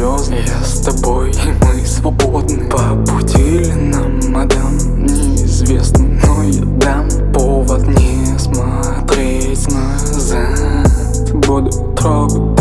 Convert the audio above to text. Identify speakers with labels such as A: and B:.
A: звезды. Я с тобой, и мы свободны. По пути ли нам, мадам, неизвестно, но я дам повод не смотреть назад. Буду трогать